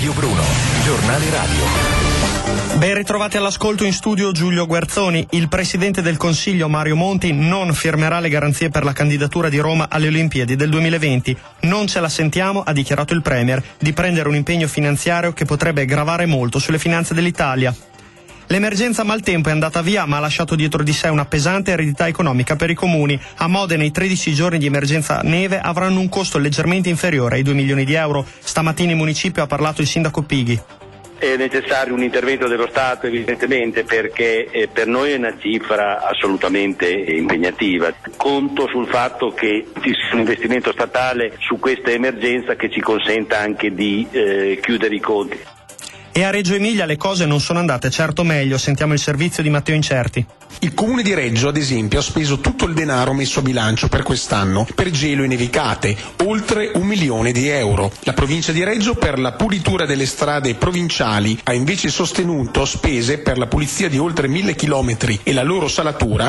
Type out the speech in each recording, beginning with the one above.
Radio Bruno, giornale radio. Ben ritrovati all'ascolto, in studio Giulio Guerzoni. Il presidente del Consiglio Mario Monti non firmerà le garanzie per la candidatura di Roma alle Olimpiadi del 2020. Non ce la sentiamo, ha dichiarato il Premier, di prendere un impegno finanziario che potrebbe gravare molto sulle finanze dell'Italia. L'emergenza maltempo è andata via, ma ha lasciato dietro di sé una pesante eredità economica per i comuni. A Modena i 13 giorni di emergenza neve avranno un costo leggermente inferiore ai 2 milioni di euro. Stamattina in municipio ha parlato il sindaco Pighi. È necessario un intervento dello Stato evidentemente, perché per noi è una cifra assolutamente impegnativa. Conto sul fatto che ci sia un investimento statale su questa emergenza che ci consenta anche di chiudere i conti. E a Reggio Emilia le cose non sono andate certo meglio, sentiamo il servizio di Matteo Incerti. Il comune di Reggio, ad esempio, ha speso tutto il denaro messo a bilancio per quest'anno per gelo e nevicate, oltre 1 milione di euro. La provincia di Reggio, per la pulitura delle strade provinciali, ha invece sostenuto spese per la pulizia di oltre 1000 chilometri e la loro salatura,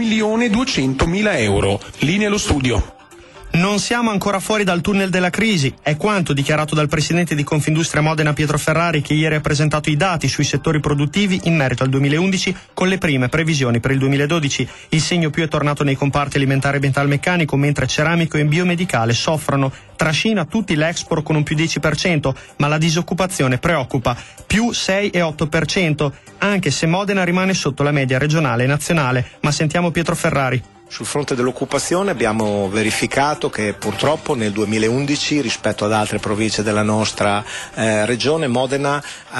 1.200.000 euro. Linea allo studio. Non siamo ancora fuori dal tunnel della crisi, è quanto dichiarato dal presidente di Confindustria Modena Pietro Ferrari, che ieri ha presentato i dati sui settori produttivi in merito al 2011 con le prime previsioni per il 2012. Il segno più è tornato nei comparti alimentare e metalmeccanico, mentre ceramico e biomedicale soffrono. Trascina tutti l'export con un più 10%, ma la disoccupazione preoccupa, più 6,8%, anche se Modena rimane sotto la media regionale e nazionale. Ma sentiamo Pietro Ferrari. Sul fronte dell'occupazione abbiamo verificato che purtroppo nel 2011 rispetto ad altre province della nostra regione, Modena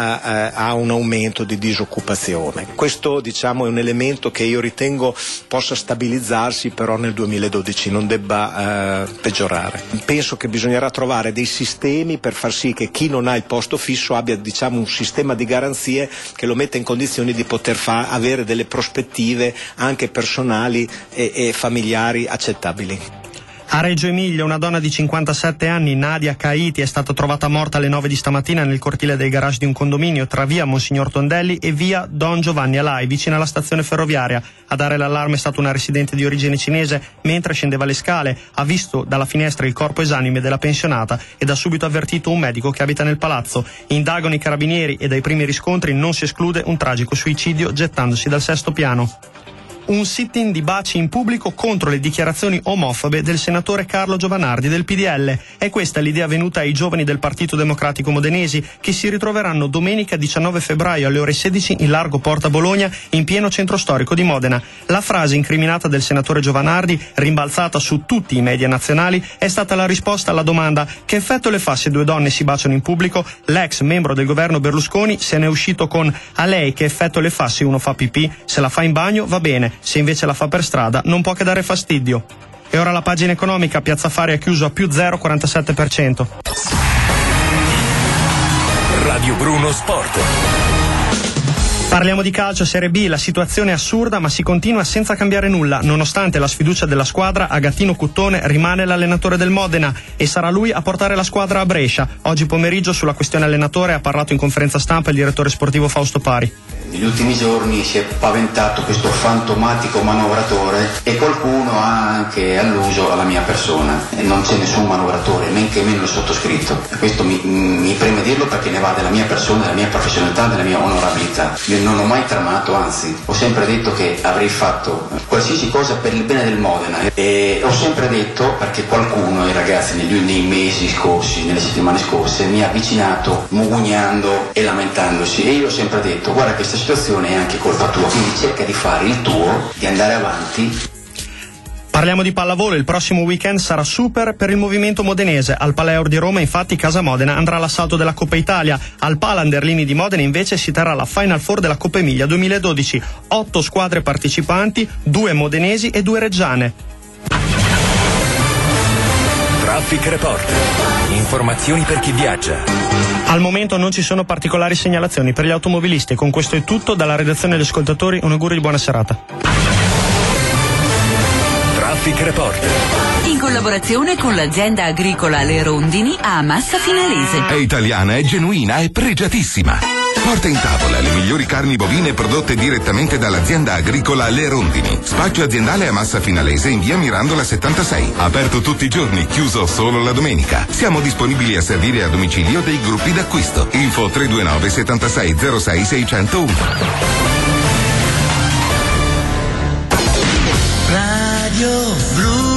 ha un aumento di disoccupazione. Questo è un elemento che io ritengo possa stabilizzarsi, però nel 2012 non debba peggiorare. Penso che bisognerà trovare dei sistemi per far sì che chi non ha il posto fisso abbia un sistema di garanzie che lo metta in condizioni di poter avere delle prospettive anche personali e familiari accettabili. A Reggio Emilia una donna di 57 anni, Nadia Caiti, è stata trovata morta alle 9 di stamattina nel cortile del garage di un condominio tra via Monsignor Tondelli e via Don Giovanni Alai, vicino alla stazione ferroviaria. A dare l'allarme è stata una residente di origine cinese. Mentre scendeva le scale ha visto dalla finestra il corpo esanime della pensionata ed ha subito avvertito un medico che abita nel palazzo. Indagano i carabinieri e dai primi riscontri non si esclude un tragico suicidio gettandosi dal 6º piano. Un sit-in di baci in pubblico contro le dichiarazioni omofobe del senatore Carlo Giovanardi del PDL. È questa l'idea venuta ai giovani del Partito Democratico modenesi, che si ritroveranno domenica 19 febbraio alle ore 16 in largo Porta Bologna, in pieno centro storico di Modena. La frase incriminata del senatore Giovanardi, rimbalzata su tutti i media nazionali, è stata la risposta alla domanda: che effetto le fa se due donne si baciano in pubblico? L'ex membro del governo Berlusconi se ne è uscito con: a lei che effetto le fa se uno fa pipì? Se la fa in bagno va bene, se invece la fa per strada non può che dare fastidio. E ora la pagina economica. Piazza Affari ha chiuso a più 0,47%. Radio Bruno Sport. Parliamo di calcio, Serie B, la situazione è assurda ma si continua senza cambiare nulla. Nonostante la sfiducia della squadra, Agattino Cuttone rimane l'allenatore del Modena e sarà lui a portare la squadra a Brescia. Oggi pomeriggio sulla questione allenatore ha parlato in conferenza stampa il direttore sportivo Fausto Pari. Negli ultimi giorni si è paventato questo fantomatico manovratore e qualcuno ha anche alluso alla mia persona. E non c'è nessun manovratore, men che meno il sottoscritto. E questo mi preme dirlo perché ne va della mia persona, della mia professionalità, della mia onorabilità. Io non ho mai tramato, anzi, ho sempre detto che avrei fatto qualsiasi cosa per il bene del Modena e ho sempre detto, perché qualcuno, i ragazzi nei mesi scorsi, nelle settimane scorse, mi ha avvicinato mugugnando e lamentandosi e io ho sempre detto: guarda, questa situazione è anche colpa tua, quindi cerca di fare il tuo, di andare avanti. Parliamo di pallavolo, il prossimo weekend sarà super per il movimento modenese. Al Paleur di Roma, infatti, Casa Modena andrà all'assalto della Coppa Italia. Al Palanderlini di Modena, invece, si terrà la Final Four della Coppa Emilia 2012. 8 squadre partecipanti, 2 modenesi e 2 reggiane. Traffic Report. Informazioni per chi viaggia. Al momento non ci sono particolari segnalazioni per gli automobilisti. Con questo è tutto. Dalla redazione agli ascoltatori un augurio di buona serata. Traffic Report. In collaborazione con l'azienda agricola Le Rondini a Massa Finalese. È italiana, è genuina, è pregiatissima. Porta in tavola le migliori carni bovine prodotte direttamente dall'azienda agricola Le Rondini. Spaccio aziendale a Massa Finalese in via Mirandola 76. Aperto tutti i giorni, chiuso solo la domenica. Siamo disponibili a servire a domicilio dei gruppi d'acquisto. Info 329 76 06 601. Radio Blu.